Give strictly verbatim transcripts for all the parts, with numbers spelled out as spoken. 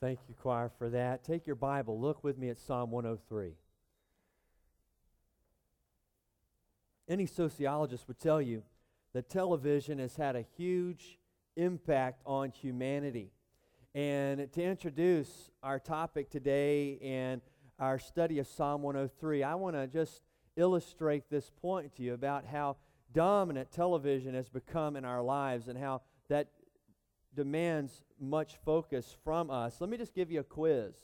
Thank you, choir, for that. Take your Bible. Look with me at Psalm one oh three. Any sociologist would tell you that television has had a huge impact on humanity. And to introduce our topic today and our study of Psalm one oh three, I want to just illustrate this point to you about how dominant television has become in our lives and how that demands much focus from us. Let me just give you a quiz.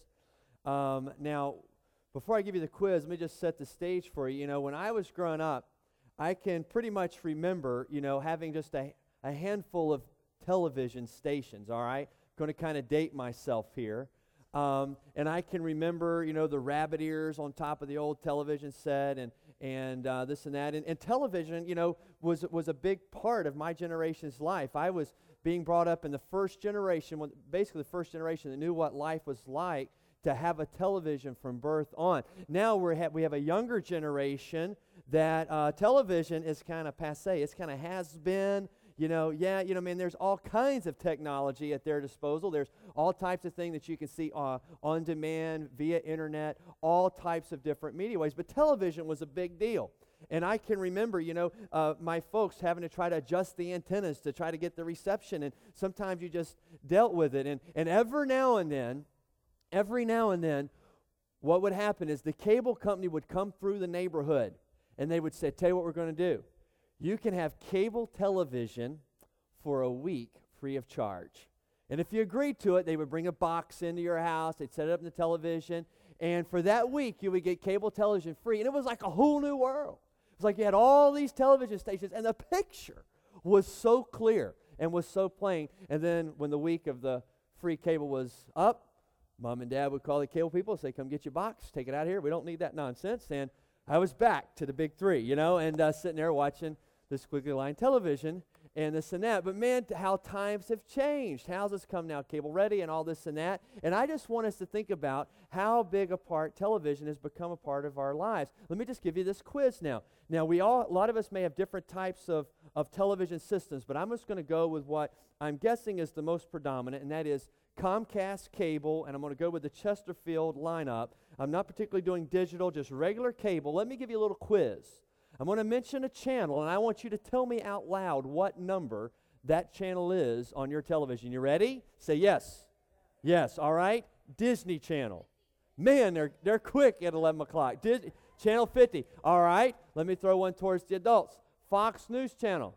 Um, now, before I give you the quiz, let me just set the stage for you. You know, when I was growing up, I can pretty much remember, you know, having just a, a handful of television stations, all right? Going to kind of date myself here. Um, and I can remember, you know, the rabbit ears on top of the old television set and and uh, this and that. And, and television, you know, was was a big part of my generation's life. I was being brought up in the first generation, when, basically the first generation that knew what life was like to have a television from birth on. Now we ha- we have a younger generation that uh, television is kind of passé. It's kind of has been. You know, yeah, you know, man, there's all kinds of technology at their disposal. There's all types of things that you can see uh, on demand, via internet, all types of different media ways. But television was a big deal. And I can remember, you know, uh, my folks having to try to adjust the antennas to try to get the reception. And sometimes you just dealt with it. And, and every now and then, every now and then, what would happen is the cable company would come through the neighborhood. And they would say, tell you what we're going to do. You can have cable television for a week free of charge. And if you agreed to it, they would bring a box into your house. They'd set it up in the television. And for that week, you would get cable television free. And it was like a whole new world. It was like you had all these television stations, and the picture was so clear and was so plain. And then when the week of the free cable was up, Mom and Dad would call the cable people and say, come get your box, take it out of here. We don't need that nonsense. And I was back to the big three, you know, and uh, sitting there watching this squiggly line television and this and that. But man, how times have changed. Houses come now cable ready and all this and that. And I just want us to think about how big a part television has become a part of our lives. Let me just give you this quiz now. Now, we all, a lot of us may have different types of, of television systems, but I'm just going to go with what I'm guessing is the most predominant, and that is Comcast cable, and I'm going to go with the Chesterfield lineup. I'm not particularly doing digital, just regular cable. Let me give you a little quiz. I'm going to mention a channel, and I want you to tell me out loud what number that channel is on your television. You ready? Say yes. Yes, all right. Disney Channel. Man, they're they're quick at eleven o'clock. Disney, Channel fifty. All right. Let me throw one towards the adults. Fox News Channel.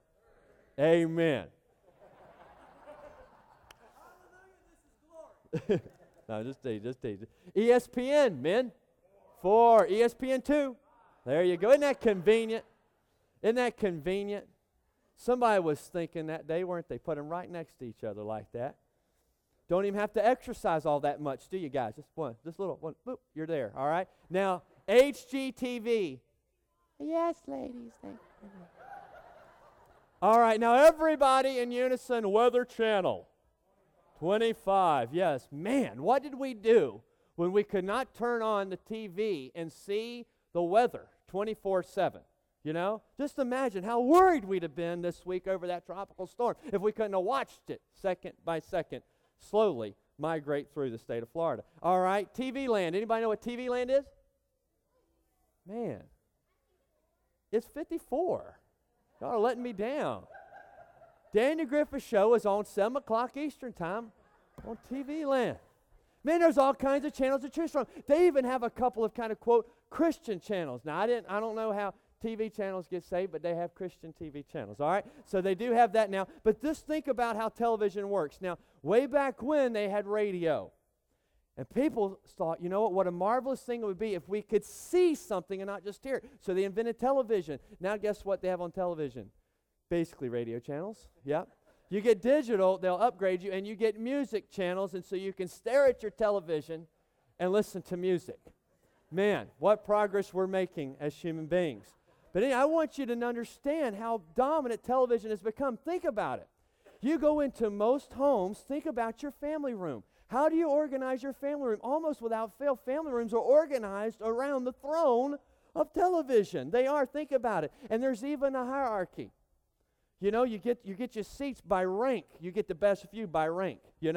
Amen. No, just tease, just tease. E S P N, men. Four. E S P N two. There you go. Isn't that convenient? Isn't that convenient? Somebody was thinking that day, weren't they? Put them right next to each other like that. Don't even have to exercise all that much, do you guys? Just one, just little one. Boop, you're there. All right. Now, H G T V. Yes, ladies. Thank you. All right. Now, everybody in unison. Weather Channel. twenty-five. Yes. Man, what did we do when we could not turn on the T V and see the weather twenty-four seven, you know? Just imagine how worried we'd have been this week over that tropical storm if we couldn't have watched it second by second slowly migrate through the state of Florida. All right, T V Land. Anybody know what T V Land is? Man, it's fifty-four. Y'all are letting me down. Daniel Griffith Show is on seven o'clock Eastern Time on T V Land. Man, there's all kinds of channels to choose from. They even have a couple of kind of, quote, Christian channels. Now, I didn't, I don't know how T V channels get saved, but they have Christian T V channels, all right? So they do have that now. But just think about how television works. Now, way back when, they had radio. And people thought, you know what, what a marvelous thing it would be if we could see something and not just hear it. So they invented television. Now, guess what they have on television? Basically radio channels, yep. You get digital, they'll upgrade you, and you get music channels, and so you can stare at your television and listen to music. Man, what progress we're making as human beings. But anyway, I want you to understand how dominant television has become. Think about it. You go into most homes, think about your family room. How do you organize your family room? Almost without fail, family rooms are organized around the throne of television. They are, think about it. And there's even a hierarchy. You know, you get you get your seats by rank. You get the best view by rank, you know.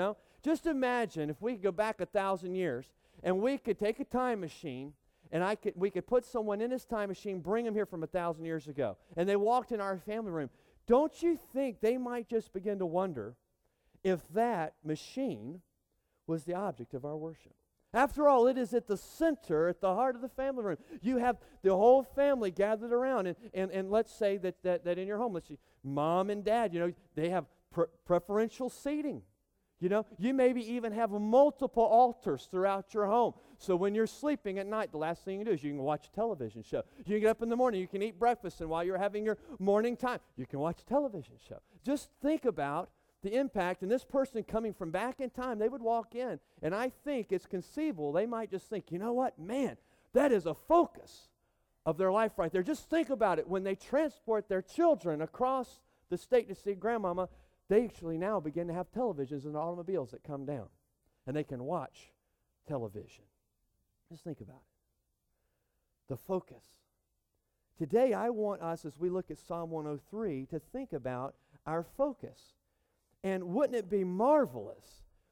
just imagine if we could go back a thousand years and we could take a time machine and I could, we could put someone in this time machine, bring them here from a thousand years ago, and they walked in our family room. Don't you think they might just begin to wonder if that machine was the object of our worship? After all, it is at the center, at the heart of the family room. You have the whole family gathered around, and, and, and let's say that, that, that in your home, let's see, mom and dad, you know, they have pre- preferential seating. You know, you maybe even have multiple altars throughout your home. So when you're sleeping at night, the last thing you do is you can watch a television show. You can get up in the morning, you can eat breakfast, and while you're having your morning time, you can watch a television show. Just think about the impact, and this person coming from back in time, they would walk in, and I think it's conceivable, they might just think, you know what, man, that is a focus of their life right there. Just think about it. When they transport their children across the state to see grandmama, they actually now begin to have televisions in the automobiles that come down, and they can watch television. Just think about it. The focus. Today, I want us, as we look at Psalm one oh three, to think about our focus. And wouldn't it be marvelous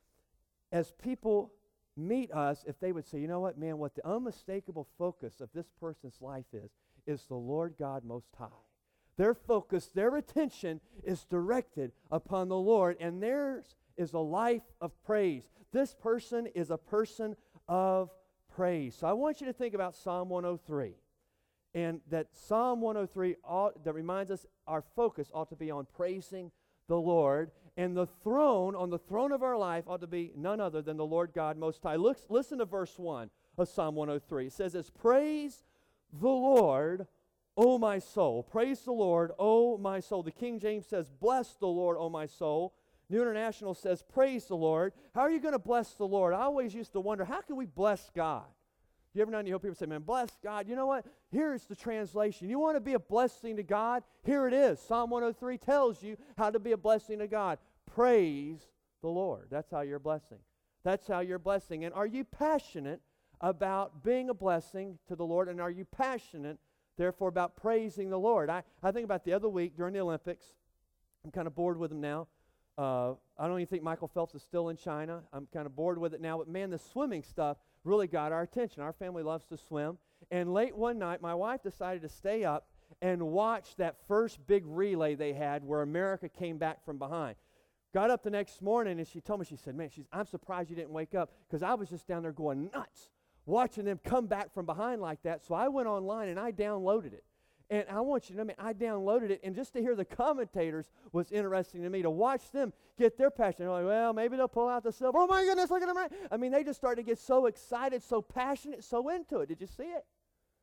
as people meet us if they would say, you know what, man, what the unmistakable focus of this person's life is, is the Lord God Most High. Their focus, their attention is directed upon the Lord, and theirs is a life of praise. This person is a person of praise. So I want you to think about Psalm one oh three, and that Psalm one oh three ought, that reminds us our focus ought to be on praising the Lord, and the throne, on the throne of our life, ought to be none other than the Lord God Most High. Look, listen to verse one of Psalm one oh three. It says, "It's praise the Lord, O my soul. Praise the Lord, O my soul." The King James says, "Bless the Lord, O my soul." New International says, "Praise the Lord." How are you going to bless the Lord? I always used to wonder, how can we bless God? You ever know, you hear people say, man, bless God. You know what? Here's the translation. You want to be a blessing to God? Here it is. Psalm one oh three tells you how to be a blessing to God. Praise the Lord. That's how you're blessing. That's how you're blessing. And are you passionate about being a blessing to the Lord? And are you passionate, therefore, about praising the Lord? I, I think about the other week during the Olympics. I'm kind of bored with them now. Uh, I don't even think Michael Phelps is still in China. I'm kind of bored with it now. But, man, the swimming stuff really got our attention. Our family loves to swim. And late one night, my wife decided to stay up and watch that first big relay they had where America came back from behind. Got up the next morning, and she told me, she said, man, she's, I'm surprised you didn't wake up, because I was just down there going nuts watching them come back from behind like that. So I went online, and I downloaded it. And I want you to know, man, I downloaded it, and just to hear the commentators was interesting to me, to watch them get their passion. They're like, well, maybe they'll pull out the silver. Oh, my goodness, look at them. Right. I mean, they just started to get so excited, so passionate, so into it. Did you see it?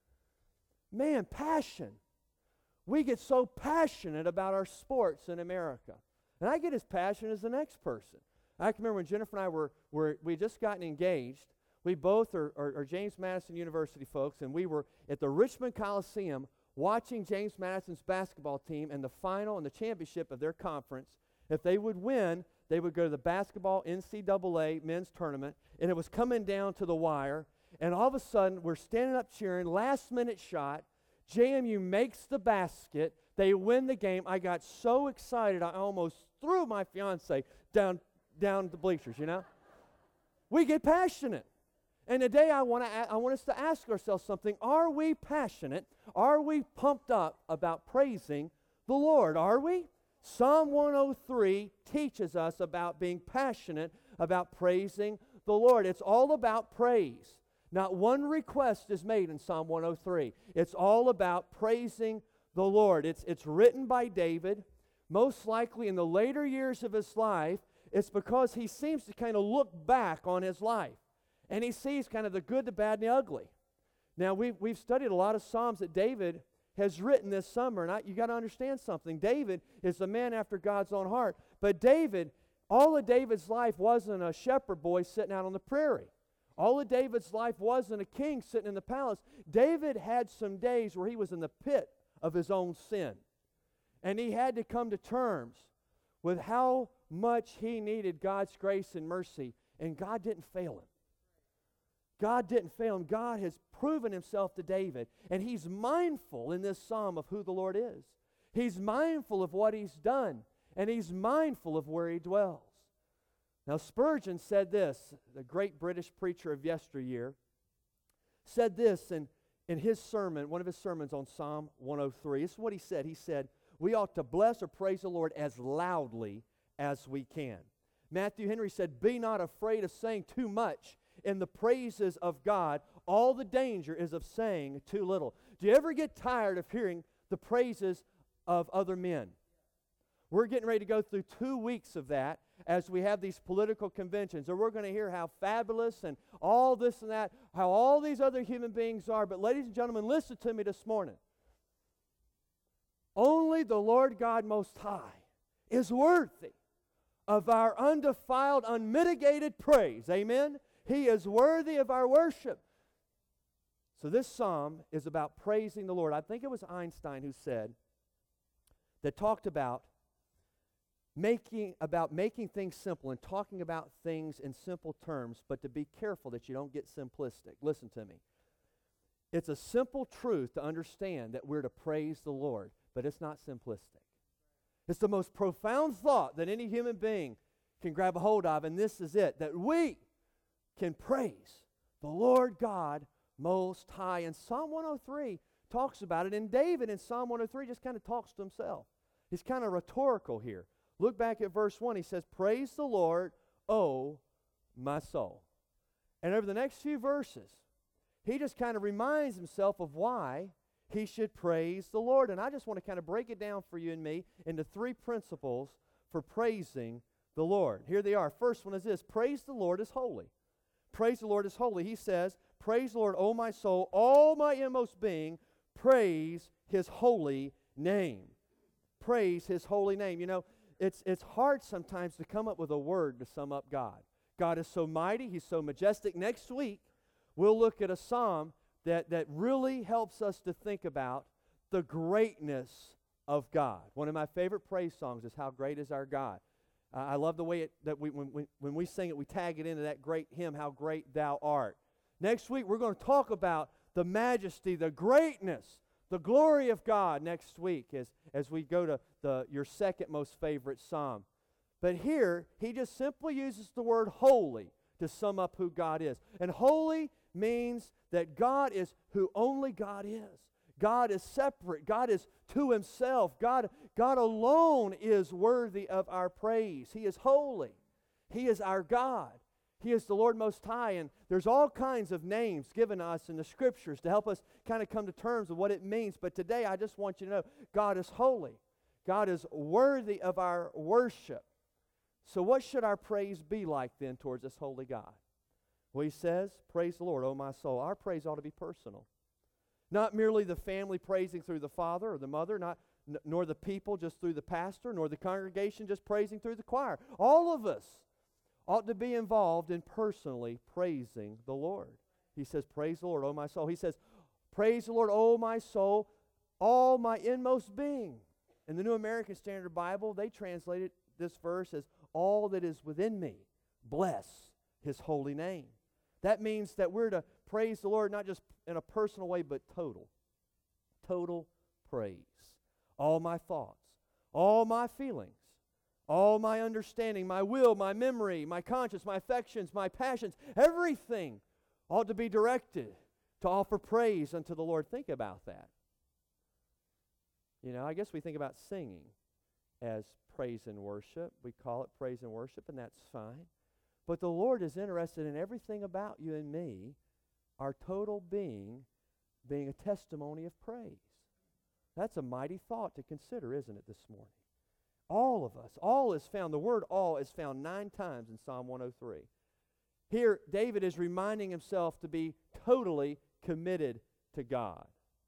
Man, passion. We get so passionate about our sports in America. And I get as passionate as the next person. I can remember when Jennifer and I were, were we had just gotten engaged. We both are, are, are James Madison University folks, and we were at the Richmond Coliseum watching James Madison's basketball team in the final and the championship of their conference. If they would win, they would go to the basketball N C double A men's tournament, and it was coming down to the wire, and all of a sudden, we're standing up cheering, last-minute shot, J M U makes the basket, they win the game. I got so excited, I almost threw my fiance down, down the bleachers, you know? We get passionate. And today I want to I want us to ask ourselves something. Are we passionate? Are we pumped up about praising the Lord? Are we? Psalm one oh three teaches us about being passionate about praising the Lord. It's all about praise. Not one request is made in Psalm one oh three. It's all about praising the Lord. It's, it's written by David. Most likely in the later years of his life, it's because he seems to kind of look back on his life. And he sees kind of the good, the bad, and the ugly. Now, we've, we've studied a lot of Psalms that David has written this summer. And I, you got to understand something. David is the man after God's own heart. But David, all of David's life wasn't a shepherd boy sitting out on the prairie. All of David's life wasn't a king sitting in the palace. David had some days where he was in the pit of his own sin. And he had to come to terms with how much he needed God's grace and mercy. And God didn't fail him. God didn't fail him. God has proven himself to David. And he's mindful in this psalm of who the Lord is. He's mindful of what he's done. And he's mindful of where he dwells. Now Spurgeon said this, the great British preacher of yesteryear, said this in, in his sermon, one of his sermons on Psalm one oh three. This is what he said. He said, we ought to bless or praise the Lord as loudly as we can. Matthew Henry said, be not afraid of saying too much in the praises of God. All the danger is of saying too little. Do you ever get tired of hearing the praises of other men? We're getting ready to go through two weeks of that as we have these political conventions. And we're going to hear how fabulous and all this and that, how all these other human beings are. But ladies and gentlemen, listen to me this morning. Only the Lord God Most High is worthy of our undefiled, unmitigated praise. Amen? He is worthy of our worship. So this psalm is about praising the Lord. I think it was Einstein who said, that talked about making about making things simple and talking about things in simple terms, but to be careful that you don't get simplistic. Listen to me. It's a simple truth to understand that we're to praise the Lord, but it's not simplistic. It's the most profound thought that any human being can grab a hold of, and this is it, that we can praise the Lord God Most High. And Psalm one oh three talks about it, and David in Psalm one oh three just kind of talks to himself. He's kind of rhetorical here. Look back at verse one. He says, praise the Lord, O my soul. And over the next few verses, he just kind of reminds himself of why he should praise the Lord. And I just want to kind of break it down for you and me into three principles for praising the Lord. Here they are. First one is this: praise the Lord is holy. Praise the Lord is holy. He says, praise the Lord, O my soul, all my inmost being, praise his holy name. Praise his holy name. You know, it's it's hard sometimes to come up with a word to sum up God. God is so mighty. He's so majestic. Next week, we'll look at a psalm that, that really helps us to think about the greatness of God. One of my favorite praise songs is How Great Is Our God. Uh, I love the way it, that we, when, we, when we sing it, we tag it into that great hymn, How Great Thou Art. Next week, we're going to talk about the majesty, the greatness, the glory of God next week as, as we go to the your second most favorite psalm. But here, he just simply uses the word holy to sum up who God is. And holy means that God is who only God is. God is separate. God is to himself. God, God alone is worthy of our praise. He is holy. He is our God. He is the Lord Most High, and there's all kinds of names given us in the Scriptures to help us kind of come to terms with what it means. But today, I just want you to know, God is holy. God is worthy of our worship. So what should our praise be like then towards this holy God? Well, he says, praise the Lord, O my soul. Our praise ought to be personal. Not merely the family praising through the father or the mother, not n- nor the people just through the pastor, nor the congregation just praising through the choir. All of us ought to be involved in personally praising the Lord. He says, praise the Lord, O my soul. He says, praise the Lord, O my soul, all my inmost being. In the New American Standard Bible, they translated this verse as all that is within me, bless his holy name. That means that we're to praise the Lord not just in a personal way, but total. Total praise. All my thoughts, all my feelings, all my understanding, my will, my memory, my conscience, my affections, my passions, everything ought to be directed to offer praise unto the Lord. Think about that. You know, I guess we think about singing as praise and worship. We call it praise and worship, and that's fine. But the Lord is interested in everything about you and me, our total being, being a testimony of praise. That's a mighty thought to consider, isn't it, this morning? All of us. All is found. The word all is found nine times in Psalm one oh three. Here, David is reminding himself to be totally committed to God.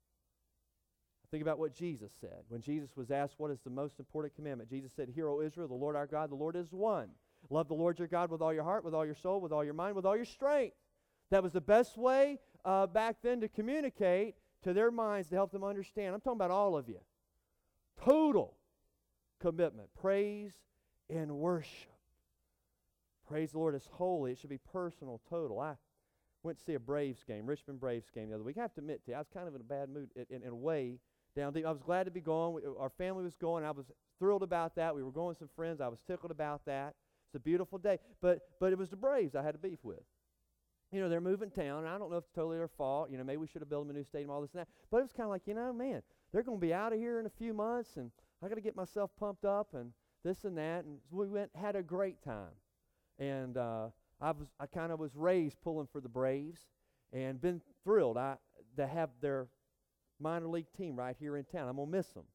Think about what Jesus said. When Jesus was asked what is the most important commandment, Jesus said, Hear, O Israel, the Lord our God, the Lord is one. Love the Lord your God with all your heart, with all your soul, with all your mind, with all your strength. That was the best way uh, back then to communicate to their minds to help them understand. I'm talking about all of you. Total commitment. Praise and worship. Praise the Lord is holy. It should be personal, total. I went to see a Braves game, Richmond Braves game the other week. I have to admit to you, I was kind of in a bad mood in, in a way down deep. I was glad to be going. We, our family was going. I was thrilled about that. We were going with some friends. I was tickled about that. It's a beautiful day. But but it was the Braves I had a beef with. You know, they're moving town, and I don't know if it's totally their fault. You know, maybe we should have built them a new stadium, all this and that. But it was kind of like, you know, man, they're going to be out of here in a few months, and I got to get myself pumped up and this and that. And we went, had a great time. And uh, I was, I kind of was raised pulling for the Braves, and been thrilled I, to have their minor league team right here in town. I'm going to miss them.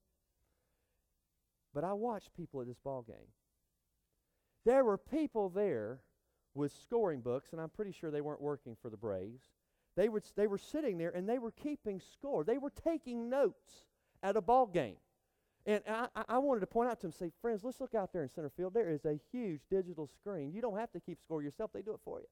But I watched people at this ball game. There were people there with scoring books, and I'm pretty sure they weren't working for the Braves. They were, they were sitting there, and they were keeping score. They were taking notes at a ball game. And I, I wanted to point out to them, say, friends, let's look out there in center field. There is a huge digital screen. You don't have to keep score yourself. They do it for you.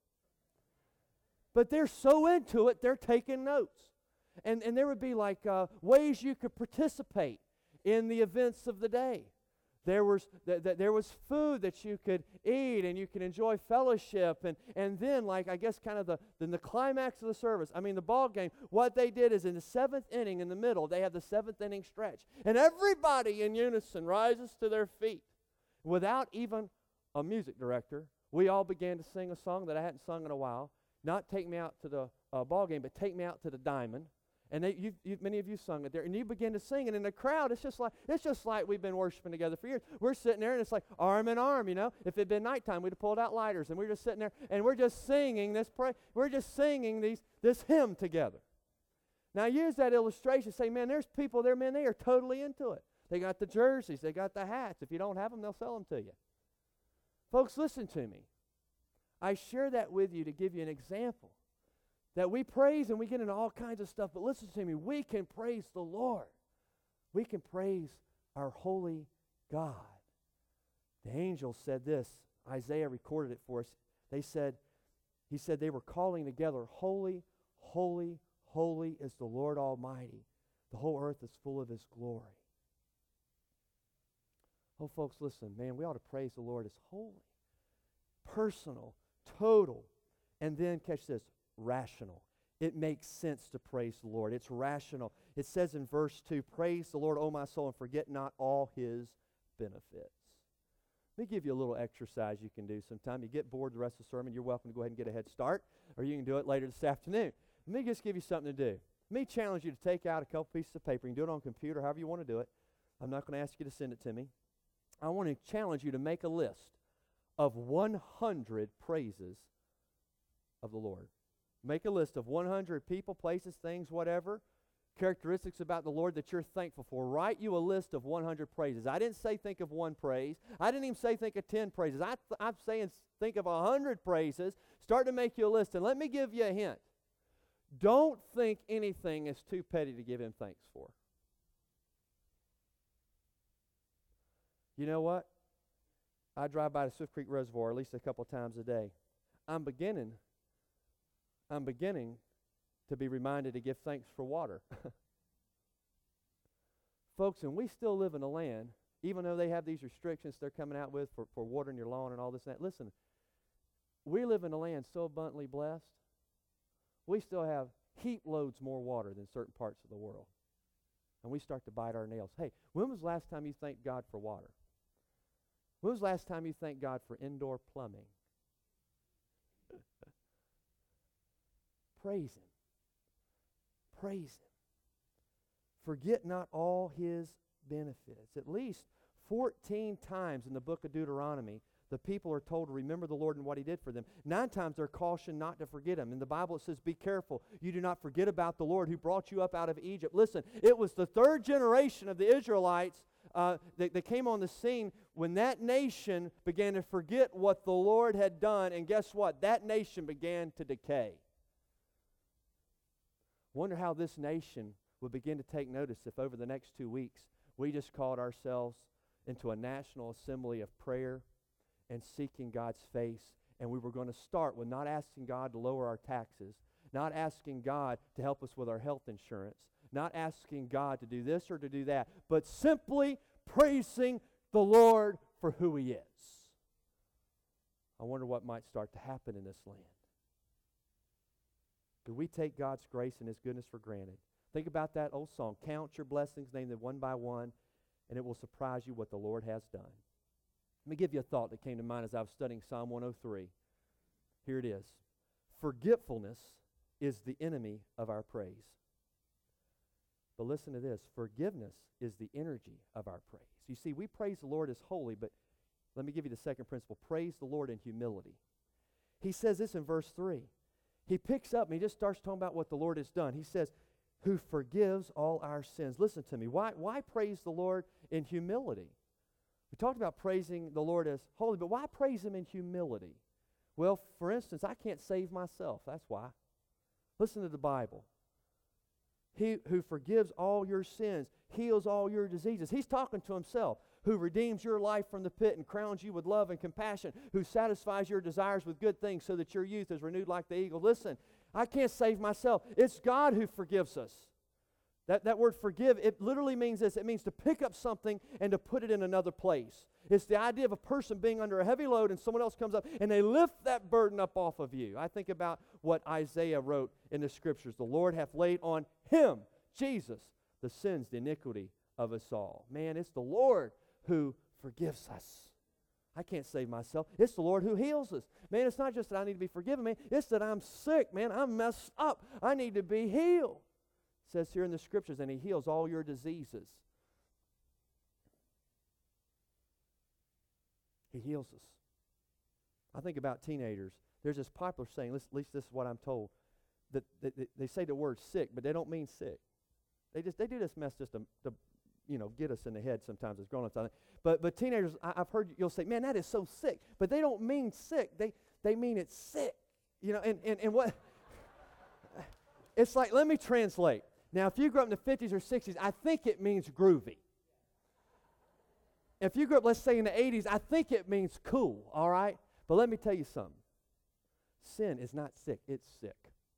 But they're so into it, they're taking notes. And, and there would be like uh, ways you could participate in the events of the day. There was th- th- there was food that you could eat, and you could enjoy fellowship, and, and then like I guess kind of the then the climax of the service. I mean the ball game. What they did is in the seventh inning, in the middle, they have the seventh inning stretch, and everybody in unison rises to their feet, without even a music director. We all began to sing a song that I hadn't sung in a while. Not "Take Me Out to the uh, Ball Game," but "Take Me Out to the Diamond." And they, you, you, many of you sung it there, and you begin to sing, and in the crowd, it's just like it's just like we've been worshiping together for years. We're sitting there, and it's like arm in arm, you know. If it had been nighttime, we'd have pulled out lighters, and we're just sitting there, and we're just singing this pray. We're just singing these this hymn together. Now, use that illustration. Say, man, there's people there, man, they are totally into it. They got the jerseys, they got the hats. If you don't have them, they'll sell them to you. Folks, listen to me. I share that with you to give you an example. That we praise and we get into all kinds of stuff, but listen to me, we can praise the Lord. We can praise our holy God. The angels said this. Isaiah recorded it for us. They said, he said they were calling together, holy, holy, holy is the Lord Almighty. The whole earth is full of his glory. Oh, folks, listen, man, we ought to praise the Lord as holy, personal, total, and then, catch this, rational. It makes sense to praise the Lord. It's rational. It says in verse two, praise the Lord, O my soul, and forget not all his benefits. Let me give you a little exercise you can do sometime. You get bored the rest of the sermon, you're welcome to go ahead and get a head start, or you can do it later this afternoon. Let me just give you something to do. Let me challenge you to take out a couple pieces of paper. You can do it on a computer, however you want to do it. I'm not going to ask you to send it to me. I want to challenge you to make a list of one hundred praises of the Lord. Make a list of one hundred people, places, things, whatever, characteristics about the Lord that you're thankful for. Write you a list of one hundred praises. I didn't say think of one praise. I didn't even say think of ten praises. I th- I'm saying think of one hundred praises. Start to make you a list. And let me give you a hint. Don't think anything is too petty to give him thanks for. You know what? I drive by the Swift Creek Reservoir at least a couple times a day. I'm beginning I'm beginning to be reminded to give thanks for water. Folks, and we still live in a land, even though they have these restrictions they're coming out with for, for watering your lawn and all this and that. Listen, we live in a land so abundantly blessed, we still have heap loads more water than certain parts of the world. And we start to bite our nails. Hey, when was the last time you thanked God for water? When was the last time you thanked God for indoor plumbing? Praise him. Praise him. Forget not all his benefits. At least fourteen times in the book of Deuteronomy, the people are told to remember the Lord and what he did for them. Nine times they're cautioned not to forget him. In the Bible it says, be careful. You do not forget about the Lord who brought you up out of Egypt. Listen, it was the third generation of the Israelites uh, that, that came on the scene when that nation began to forget what the Lord had done. And guess what? That nation began to decay. Wonder how this nation would begin to take notice if over the next two weeks we just called ourselves into a national assembly of prayer and seeking God's face, and we were going to start with not asking God to lower our taxes, not asking God to help us with our health insurance, not asking God to do this or to do that, but simply praising the Lord for who he is. I wonder what might start to happen in this land. Do we take God's grace and his goodness for granted? Think about that old song, count your blessings, name them one by one, and it will surprise you what the Lord has done. Let me give you a thought that came to mind as I was studying Psalm one oh three. Here it is. Forgetfulness is the enemy of our praise. But listen to this. Forgiveness is the energy of our praise. You see, we praise the Lord as holy, but let me give you the second principle. Praise the Lord in humility. He says this in verse three. He picks up and he just starts talking about what the Lord has done. He says, who forgives all our sins. Listen to me. Why, why praise the Lord in humility? We talked about praising the Lord as holy, but why praise Him in humility? Well, for instance, I can't save myself. That's why. Listen to the Bible. He who forgives all your sins, heals all your diseases. He's talking to Himself. Who redeems your life from the pit and crowns you with love and compassion, who satisfies your desires with good things so that your youth is renewed like the eagle. Listen, I can't save myself. It's God who forgives us. That, that word forgive, it literally means this. It means to pick up something and to put it in another place. It's the idea of a person being under a heavy load and someone else comes up and they lift that burden up off of you. I think about what Isaiah wrote in the Scriptures. The Lord hath laid on Him, Jesus, the sins, the iniquity of us all. Man, it's the Lord who forgives us. I can't save myself. It's the Lord who heals us. Man, it's not just that I need to be forgiven, man. It's that I'm sick, man. I'm messed up. I need to be healed. It says here in the Scriptures, and He heals all your diseases. He heals us. I think about teenagers. There's this popular saying, at least this is what I'm told, that, that, that they say the word sick, but they don't mean sick. They just they do this mess just to, to you know, get us in the head sometimes as grown-ups. But but teenagers, I, I've heard you'll say, man, that is so sick. But they don't mean sick. They they mean it's sick. You know, and, and, and what, it's like, let me translate. Now, if you grew up in the fifties or sixties, I think it means groovy. If you grew up, let's say, in the eighties, I think it means cool, all right? But let me tell you something. Sin is not sick, it's sick.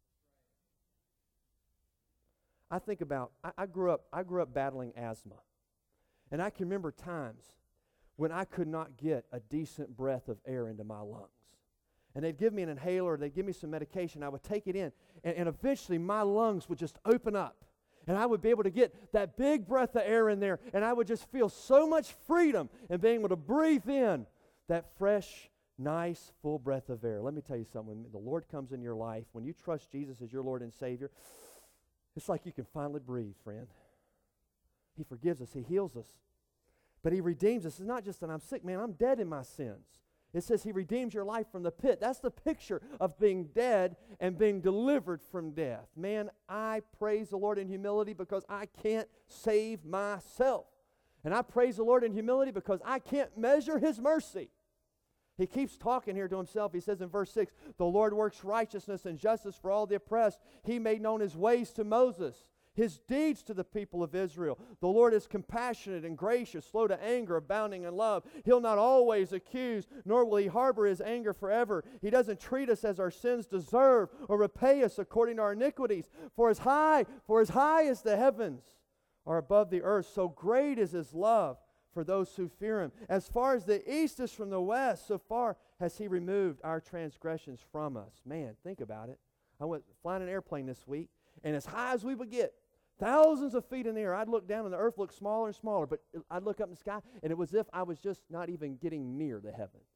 I think about, I, I grew up, I grew up battling asthma. And I can remember times when I could not get a decent breath of air into my lungs. And they'd give me an inhaler, they'd give me some medication, I would take it in, and, and eventually my lungs would just open up. And I would be able to get that big breath of air in there, and I would just feel so much freedom in being able to breathe in that fresh, nice, full breath of air. Let me tell you something. When the Lord comes in your life, when you trust Jesus as your Lord and Savior, it's like you can finally breathe, friend. He forgives us. He heals us. But He redeems us. It's not just that I'm sick, man. I'm dead in my sins. It says He redeems your life from the pit. That's the picture of being dead and being delivered from death. Man, I praise the Lord in humility because I can't save myself. And I praise the Lord in humility because I can't measure His mercy. He keeps talking here to Himself. He says in verse six, the Lord works righteousness and justice for all the oppressed. He made known His ways to Moses, His deeds to the people of Israel. The Lord is compassionate and gracious, slow to anger, abounding in love. He'll not always accuse, nor will He harbor His anger forever. He doesn't treat us as our sins deserve or repay us according to our iniquities. For as high, for as high as the heavens are above the earth, so great is His love for those who fear Him. As far as the east is from the west, so far has He removed our transgressions from us. Man, think about it. I went flying an airplane this week, and as high as we would get, thousands of feet in the air, I'd look down and the earth looked smaller and smaller, but I'd look up in the sky, and it was as if I was just not even getting near the heavens.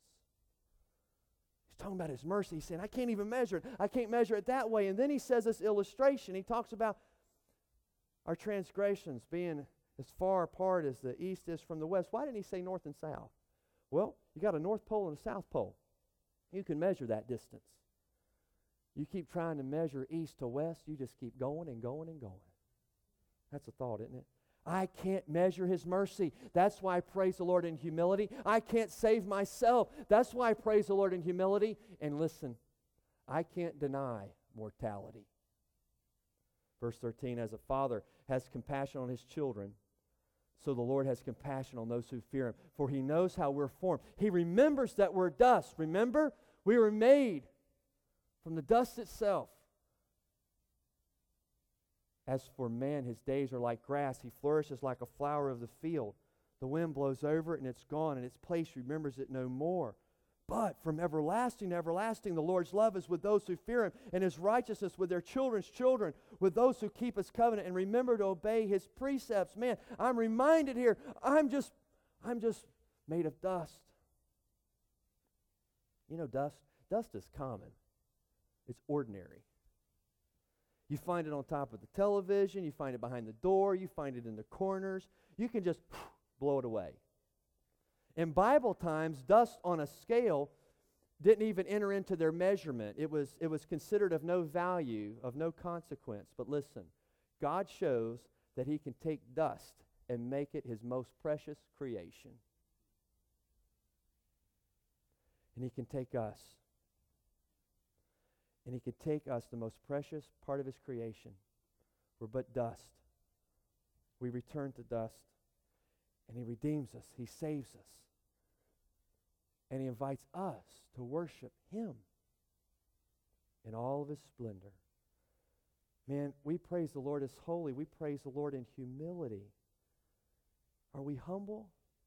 He's talking about His mercy. He's saying, I can't even measure it. I can't measure it that way. And then He says this illustration. He talks about our transgressions being as far apart as the east is from the west. Why didn't He say north and south? Well, you got a north pole and a south pole. You can measure that distance. You keep trying to measure east to west, you just keep going and going and going. That's a thought, isn't it? I can't measure His mercy. That's why I praise the Lord in humility. I can't save myself. That's why I praise the Lord in humility. And listen, I can't deny mortality. Verse thirteen, as a father has compassion on his children, so the Lord has compassion on those who fear Him. For He knows how we're formed. He remembers that we're dust. Remember? We were made from the dust itself. As for man, his days are like grass. He flourishes like a flower of the field. The wind blows over it and it's gone, and its place remembers it no more. But from everlasting to everlasting, the Lord's love is with those who fear Him, and His righteousness with their children's children, with those who keep His covenant and remember to obey His precepts. Man, I'm reminded here, I'm just, I'm just made of dust. You know dust? Dust is common. It's ordinary. You find it on top of the television. You find it behind the door. You find it in the corners. You can just blow it away. In Bible times, dust on a scale didn't even enter into their measurement. It was, it was considered of no value, of no consequence. But listen, God shows that he can take dust and make it his most precious creation. And he can take us. And he can take us, the most precious part of his creation. We're but dust. We return to dust. And he redeems us. He saves us. And he invites us to worship him in all of his splendor. Man, we praise the Lord as holy. We praise the Lord in humility. Are we humble?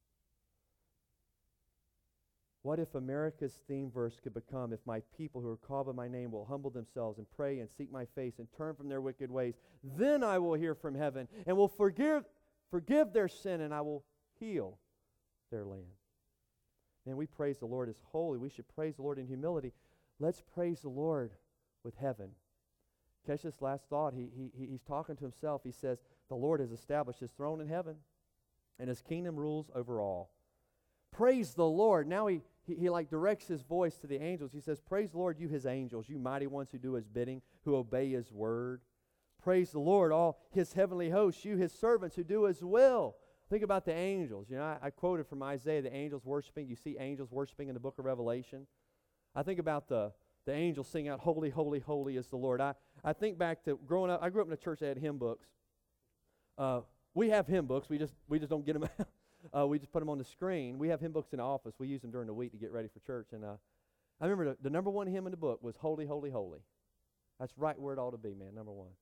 What if America's theme verse could become, if my people who are called by my name will humble themselves and pray and seek my face and turn from their wicked ways, then I will hear from heaven and will forgive, forgive their sin, and I will heal their land. And we praise the Lord as holy. We should praise the Lord in humility. Let's praise the Lord with heaven. Catch this last thought. He, he, he's talking to himself. He says, the Lord has established his throne in heaven, and his kingdom rules over all. Praise the Lord. Now he, he, he like directs his voice to the angels. He says, praise the Lord, you his angels, you mighty ones who do his bidding, who obey his word. Praise the Lord, all his heavenly hosts, you his servants who do his will. Think about the angels. You know, I, I quoted from Isaiah, the angels worshiping. You see angels worshiping in the book of Revelation. I think about the, the angels singing out, holy, holy, holy is the Lord. I, I think back to growing up. I grew up in a church that had hymn books. Uh, we have hymn books. We just we just don't get them out. Uh, we just put them on the screen. We have hymn books in the office. We use them during the week to get ready for church. And uh, I remember the, the number one hymn in the book was Holy, Holy, Holy. That's right where it ought to be, man, number one.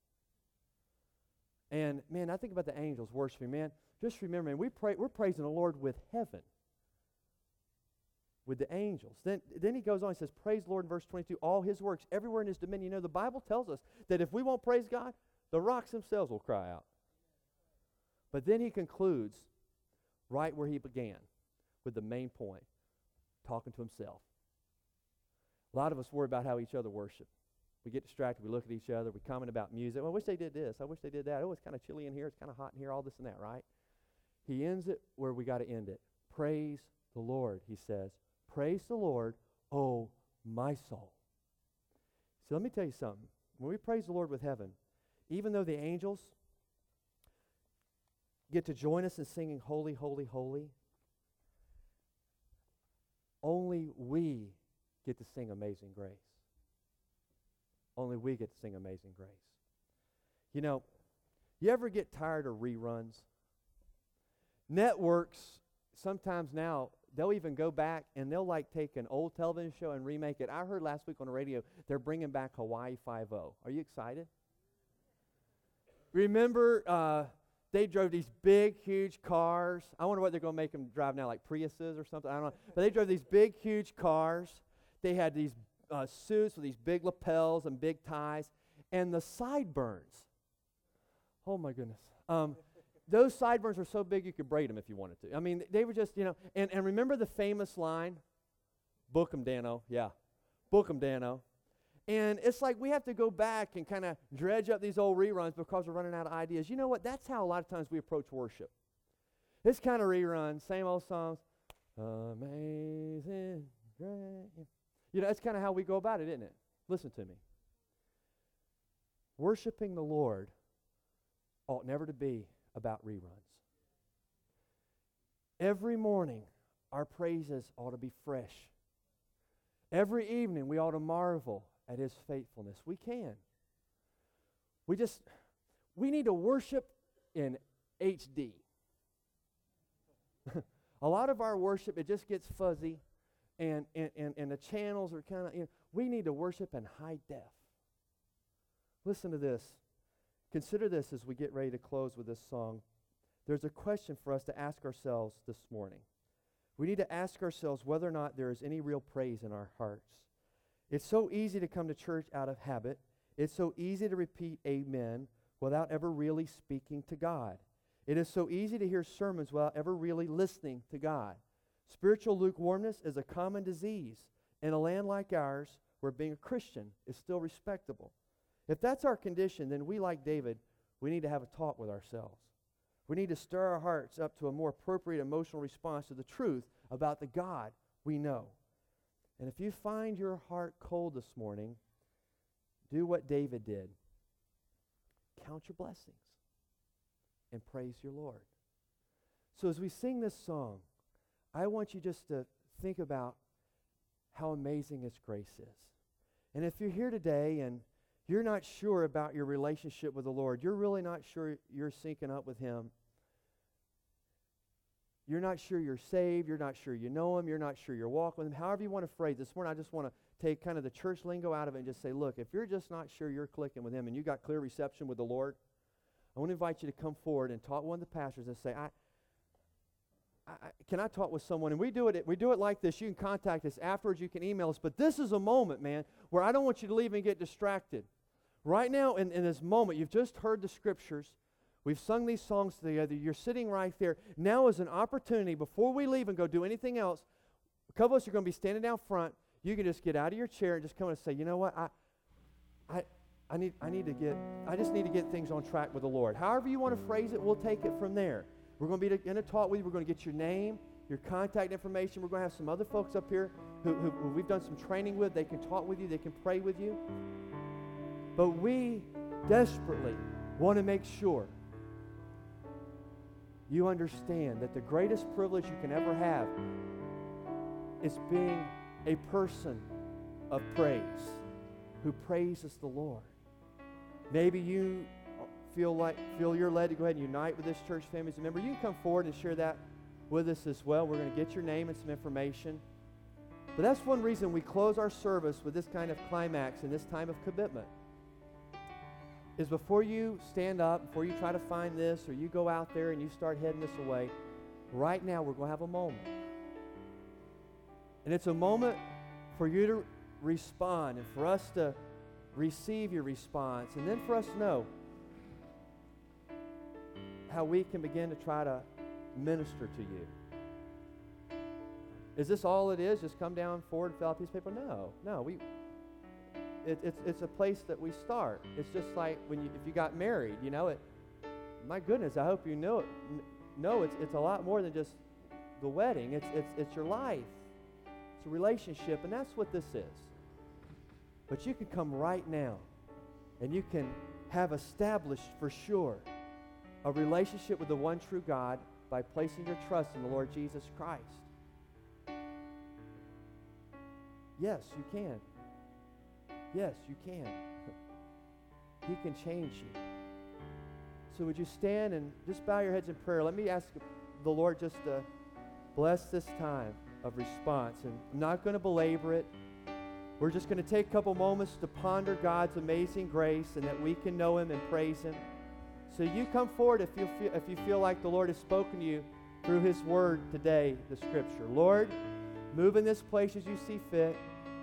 And, man, I think about the angels worshiping. Man, just remember, man, we pray, we're praising the Lord with heaven, with the angels. Then, then he goes on, he says, praise the Lord in verse twenty-two, all his works, everywhere in his dominion. You know, the Bible tells us that if we won't praise God, the rocks themselves will cry out. But then he concludes right where he began, with the main point, talking to himself. A lot of us worry about how each other worship. We get distracted. We look at each other. We comment about music. Well, I wish they did this. I wish they did that. Oh, it's kind of chilly in here. It's kind of hot in here. All this and that, right? He ends it where we got to end it. Praise the Lord, he says. Praise the Lord, oh, my soul. So let me tell you something. When we praise the Lord with heaven, even though the angels get to join us in singing holy, holy, holy, only we get to sing Amazing Grace. Only we get to sing Amazing Grace. You know, you ever get tired of reruns? Networks, sometimes now, they'll even go back and they'll like take an old television show and remake it. I heard last week on the radio, they're bringing back Hawaii Five-O. Are you excited? Remember, uh, they drove these big, huge cars. I wonder what they're going to make them drive now, like Priuses or something. I don't know. But they drove these big, huge cars. They had these Uh, suits with these big lapels and big ties, and the sideburns. Oh my goodness. Um, those sideburns were so big you could braid them if you wanted to. I mean, they were just, you know, and, and remember the famous line? Book 'em, Dano. Yeah. Book 'em, Dano. And it's like we have to go back and kind of dredge up these old reruns because we're running out of ideas. You know what? That's how a lot of times we approach worship. It's kind of reruns, same old songs. Amazing grace. You know, that's kind of how we go about it, isn't it? Listen to me. Worshiping the Lord ought never to be about reruns. Every morning, our praises ought to be fresh. Every evening, we ought to marvel at his faithfulness. We can. We just, we need to worship in H D. A lot of our worship, it just gets fuzzy. And, and, and, and the channels are kind of, you know, we need to worship in high def. Listen to this. Consider this as we get ready to close with this song. There's a question for us to ask ourselves this morning. We need to ask ourselves whether or not there is any real praise in our hearts. It's so easy to come to church out of habit. It's so easy to repeat amen without ever really speaking to God. It is so easy to hear sermons without ever really listening to God. Spiritual lukewarmness is a common disease in a land like ours where being a Christian is still respectable. If that's our condition, then we, like David, we need to have a talk with ourselves. We need to stir our hearts up to a more appropriate emotional response to the truth about the God we know. And if you find your heart cold this morning, do what David did. Count your blessings and praise your Lord. So as we sing this song, I want you just to think about how amazing His grace is. And if you're here today and you're not sure about your relationship with the Lord, you're really not sure you're syncing up with Him, you're not sure you're saved, you're not sure you know Him, you're not sure you're walking with Him, however you want to phrase this morning, I just want to take kind of the church lingo out of it and just say, look, if you're just not sure you're clicking with Him and you got clear reception with the Lord, I want to invite you to come forward and talk to one of the pastors and say, I, I, can I talk with someone? And we do it we do it like this. You can contact us afterwards. You can email us. But this is a moment, man, where I don't want you to leave and get distracted. Right now, in, in this moment, you've just heard the Scriptures. We've sung these songs together. You're sitting right there. Now is an opportunity, before we leave and go do anything else, a couple of us are going to be standing down front. You can just get out of your chair and just come and say, you know what, I, I, I need, I need to get, I just need to get things on track with the Lord. However you want to phrase it, we'll take it from there. We're going to be going to talk with you. We're going to get your name, your contact information. We're going to have some other folks up here who, who, who we've done some training with. They can talk with you. They can pray with you. But we desperately want to make sure you understand that the greatest privilege you can ever have is being a person of praise who praises the Lord. Maybe you feel like feel you're led to go ahead and unite with this church family as a member. You can come forward and share that with us as well. We're going to get your name and some information. But that's one reason we close our service with this kind of climax and this time of commitment. Is before you stand up, before you try to find this, or you go out there and you start heading this away, right now we're going to have a moment. And it's a moment for you to respond and for us to receive your response, and then for us to know how we can begin to try to minister to you. Is this all it is? Just come down forward and fill out a piece of paper? No, no. We, it, it's it's a place that we start. It's just like when you if you got married, you know it. My goodness, I hope you know it. No, it's it's a lot more than just the wedding. It's it's it's your life. It's a relationship, and that's what this is. But you can come right now, and you can have established for sure a relationship with the one true God by placing your trust in the Lord Jesus Christ. Yes, you can. Yes, you can. He can change you. So would you stand and just bow your heads in prayer? Let me ask the Lord just to bless this time of response. And I'm not going to belabor it. We're just going to take a couple moments to ponder God's amazing grace and that we can know Him and praise Him. So you come forward if you feel, if you feel like the Lord has spoken to you through His Word today, the Scripture. Lord, move in this place as you see fit.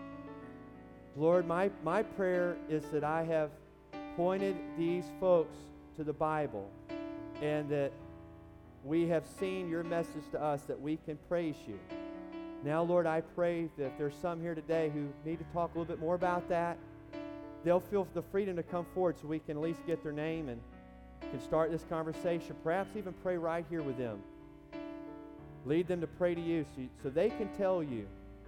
Lord, my, my prayer is that I have pointed these folks to the Bible and that we have seen your message to us that we can praise you. Now, Lord, I pray that if there's some here today who need to talk a little bit more about that, they'll feel the freedom to come forward so we can at least get their name and can start this conversation. Perhaps even pray right here with them. Lead them to pray to you so, so they can tell you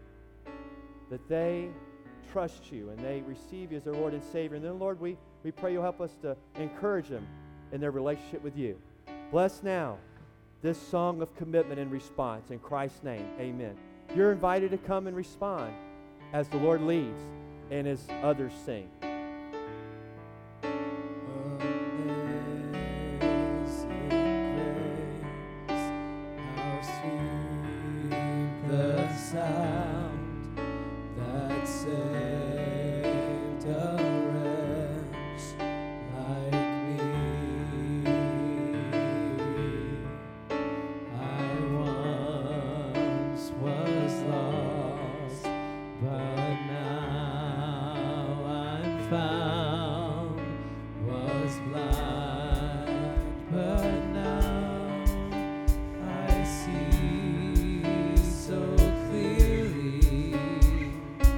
that they trust you and they receive you as their Lord and Savior. And then, Lord, we, we pray you'll help us to encourage them in their relationship with you. Bless now this song of commitment and response. In Christ's name, amen. You're invited to come and respond as the Lord leads and as others sing. See so clearly.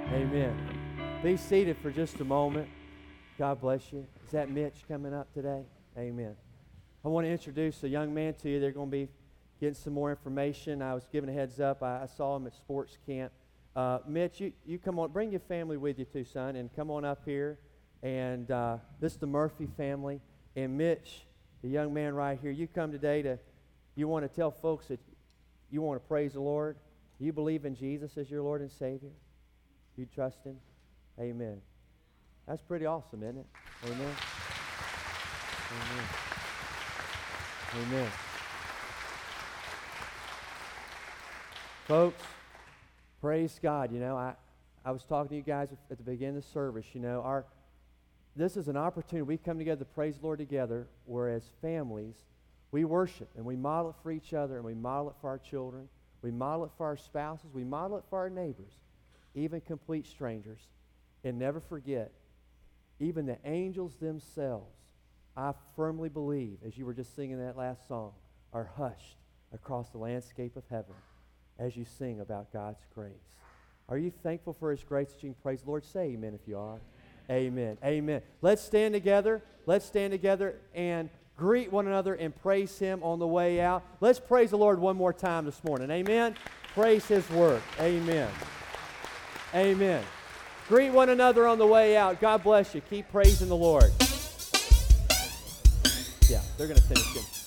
Amen. Be seated for just a moment. God bless you. Is that Mitch coming up today? Amen. I want to introduce a young man to you. They're going to be getting some more information. I was given a heads up. I, I saw him at sports camp. Uh, Mitch, you, you come on. Bring your family with you too, son, and come on up here. And uh, this is the Murphy family. And Mitch, the young man right here, you come today to, you want to tell folks that you want to praise the Lord. You believe in Jesus as your Lord and Savior. You trust Him. Amen. That's pretty awesome, isn't it? Amen. Amen. Amen. Folks, praise God. You know, I, I was talking to you guys at the beginning of the service. You know, our this is an opportunity. We come together to praise the Lord together, whereas families, we worship and we model it for each other, and we model it for our children. We model it for our spouses. We model it for our neighbors, even complete strangers. And never forget, even the angels themselves, I firmly believe, as you were just singing that last song, are hushed across the landscape of heaven as you sing about God's grace. Are you thankful for His grace that you can praise the Lord? Say amen if you are. Amen. Amen. Let's stand together. Let's stand together and greet one another and praise Him on the way out. Let's praise the Lord one more time this morning. Amen. Praise His word. Amen. Amen. Greet one another on the way out. God bless you. Keep praising the Lord. Yeah, they're going to finish it.